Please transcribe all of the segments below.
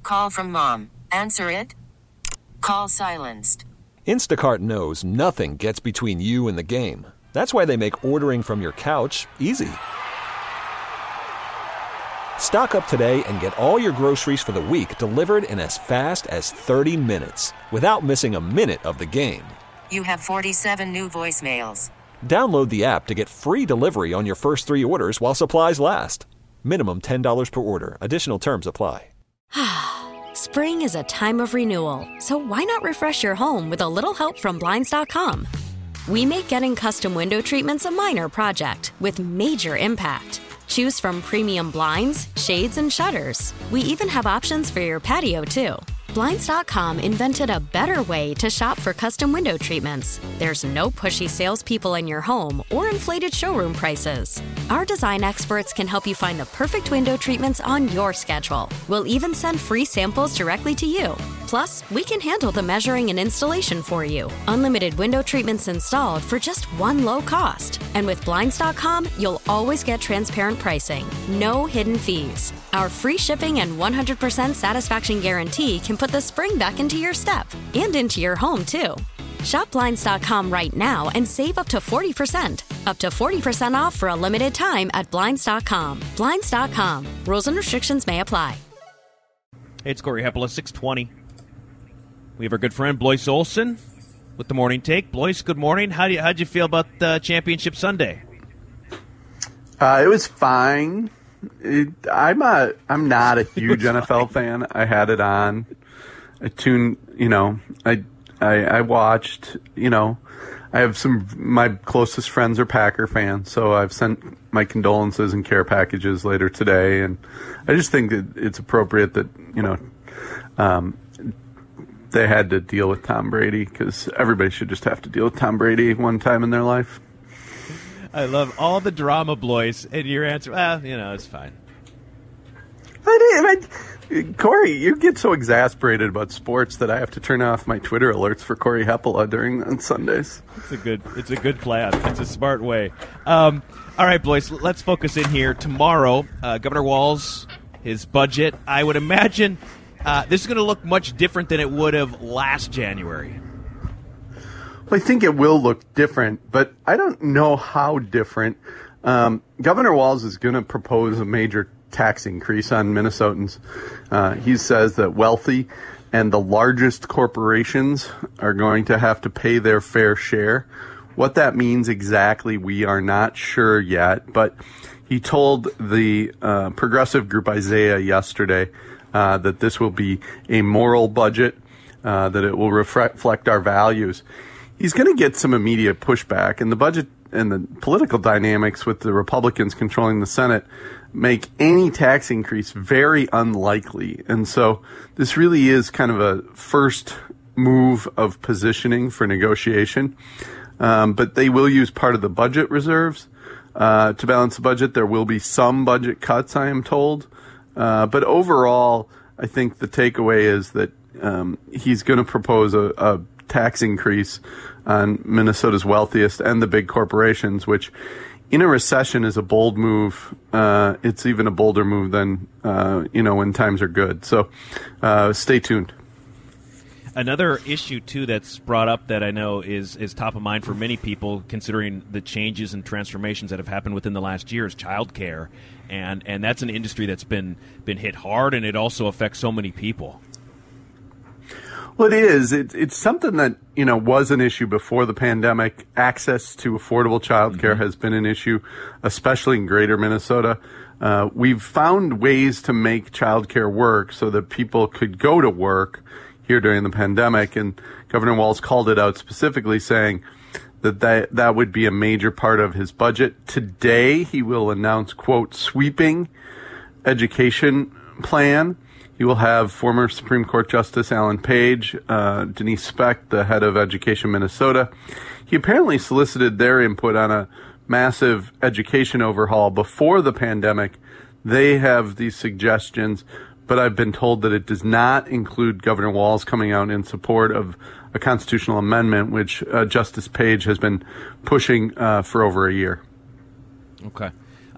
call from mom. Answer it. Call silenced. Instacart knows nothing gets between you and the game. That's why they make ordering from your couch easy. Stock up today and get all your groceries for the week delivered in as fast as 30 minutes without missing a minute of the game. You have 47 new voicemails. Download the app to get free delivery on your first 3 orders while supplies last. Minimum $10 per order. Additional terms apply. Spring is a time of renewal, so why not refresh your home with a little help from Blinds.com? We make getting custom window treatments a minor project with major impact. Choose from premium blinds, shades, and shutters. We even have options for your patio, too. Blinds.com invented a better way to shop for custom window treatments. There's no pushy salespeople in your home or inflated showroom prices. Our design experts can help you find the perfect window treatments on your schedule. We'll even send free samples directly to you. Plus, we can handle the measuring and installation for you. Unlimited window treatments installed for just one low cost. And with Blinds.com, you'll always get transparent pricing. No hidden fees. Our free shipping and 100% satisfaction guarantee can put the spring back into your step and into your home, too. Shop Blinds.com right now and save up to 40%. Up to 40% off for a limited time at Blinds.com. Blinds.com. Rules and restrictions may apply. Hey, it's Corey Heppola, 620. We have our good friend Blois Olson with the morning take. Blois, good morning. How'd you feel about Championship Sunday? It was fine. I'm not a huge NFL fan. I had it on. I tuned, I watched, I have my closest friends are Packer fans, so I've sent my condolences and care packages later today. And I just think that it's appropriate that, they had to deal with Tom Brady, because everybody should just have to deal with Tom Brady one time in their life. I love all the drama, Blois, and your answer, it's fine. Corey, you get so exasperated about sports that I have to turn off my Twitter alerts for Corey Heppola on Sundays. It's a good plan. It's a smart way. All right, Blois, let's focus in here. Tomorrow, Governor Walz, his budget, I would imagine this is going to look much different than it would have last January. Well, I think it will look different, but I don't know how different. Governor Walz is going to propose a major tax increase on Minnesotans. He says that wealthy and the largest corporations are going to have to pay their fair share. What that means exactly, we are not sure yet, but he told the progressive group Isaiah yesterday that this will be a moral budget, that it will reflect our values. He's going to get some immediate pushback, and the budget and the political dynamics with the Republicans controlling the Senate make any tax increase very unlikely. And so this really is kind of a first move of positioning for negotiation. But they will use part of the budget reserves to balance the budget. There will be some budget cuts, I am told. But overall, I think the takeaway is that he's going to propose a tax increase on Minnesota's wealthiest and the big corporations, which in a recession is a bold move. It's even a bolder move than, when times are good. So stay tuned. Another issue, too, that's brought up that I know is top of mind for many people, considering the changes and transformations that have happened within the last year, is childcare. And that's an industry that's been hit hard, and it also affects so many people. Well, it is. It's something that, was an issue before the pandemic. Access to affordable childcare has been an issue, especially in greater Minnesota. We've found ways to make childcare work so that people could go to work here during the pandemic. And Governor Walz called it out specifically, saying that would be a major part of his budget. Today, he will announce, quote, sweeping education plan. He will have former Supreme Court Justice Alan Page, Denise Speck, the head of Education Minnesota. He apparently solicited their input on a massive education overhaul before the pandemic. They have these suggestions, but I've been told that it does not include Governor Walz coming out in support of a constitutional amendment, which Justice Page has been pushing for over a year. Okay.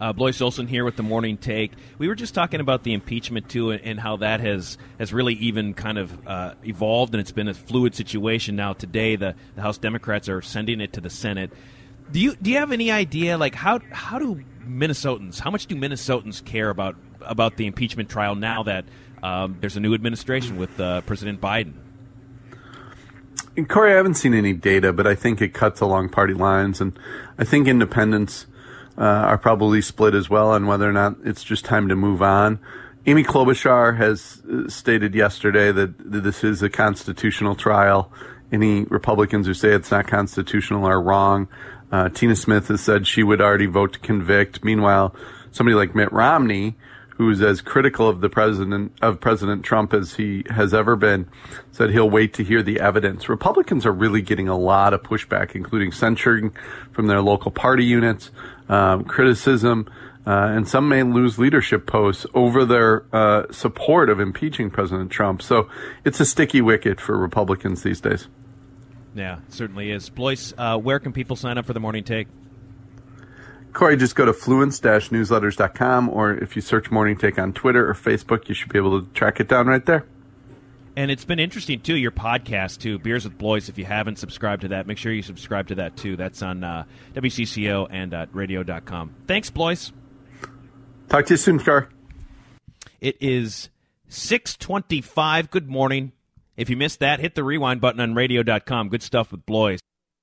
Blois Olson here with the Morning Take. We were just talking about the impeachment, too, and how that has really even kind of evolved, and it's been a fluid situation. Now, today, the House Democrats are sending it to the Senate. Do you have any idea, like, how much do Minnesotans care about the impeachment trial now that there's a new administration with President Biden? And Corey, I haven't seen any data, but I think it cuts along party lines, and I think independents are probably split as well on whether or not it's just time to move on. Amy Klobuchar has stated yesterday that this is a constitutional trial. Any Republicans who say it's not constitutional are wrong. Tina Smith has said she would already vote to convict. Meanwhile, somebody like Mitt Romney, who's as critical of President Trump as he has ever been, said he'll wait to hear the evidence. Republicans are really getting a lot of pushback, including censuring from their local party units, criticism, and some may lose leadership posts over their support of impeaching President Trump. So it's a sticky wicket for Republicans these days. Yeah, it certainly is. Blois, where can people sign up for the Morning Take? Corey, just go to fluence-newsletters.com, or if you search Morning Take on Twitter or Facebook, you should be able to track it down right there. And it's been interesting, too, your podcast, too, Beers with Blois. If you haven't subscribed to that, make sure you subscribe to that, too. That's on WCCO and radio.com. Thanks, Blois. Talk to you soon, Corey. It is 6:25. Good morning. If you missed that, hit the rewind button on radio.com. Good stuff with Blois.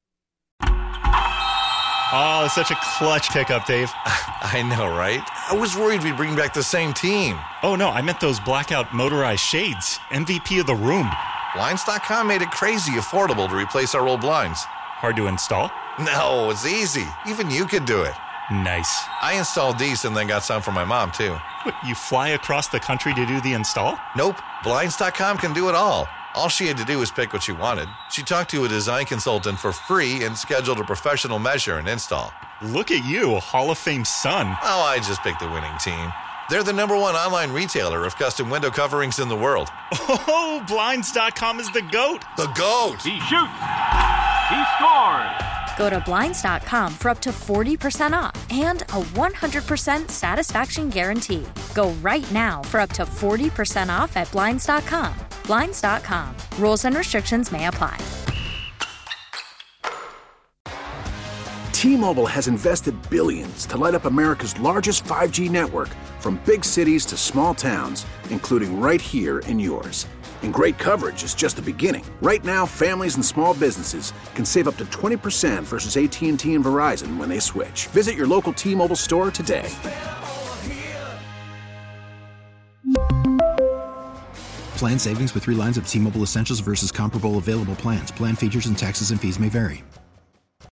Oh, it's such a clutch pickup, Dave. I know, right? I was worried we'd bring back the same team. Oh, no, I meant those blackout motorized shades. MVP of the room. Blinds.com made it crazy affordable to replace our old blinds. Hard to install? No, it's easy. Even you could do it. Nice. I installed these and then got some for my mom, too. What, you fly across the country to do the install? Nope. Blinds.com can do it all. All she had to do was pick what she wanted. She talked to a design consultant for free and scheduled a professional measure and install. Look at you, a Hall of Fame son. Oh, I just picked the winning team. They're the #1 online retailer of custom window coverings in the world. Oh, Blinds.com is the GOAT. The GOAT! He shoots. He scores. Go to Blinds.com for up to 40% off and a 100% satisfaction guarantee. Go right now for up to 40% off at Blinds.com. Blinds.com. Rules and restrictions may apply. T-Mobile has invested billions to light up America's largest 5G network, from big cities to small towns, including right here in yours. And great coverage is just the beginning. Right now, families and small businesses can save up to 20% versus AT&T and Verizon when they switch. Visit your local T-Mobile store today. Plan savings with 3 lines of T-Mobile Essentials versus comparable available plans. Plan features and taxes and fees may vary.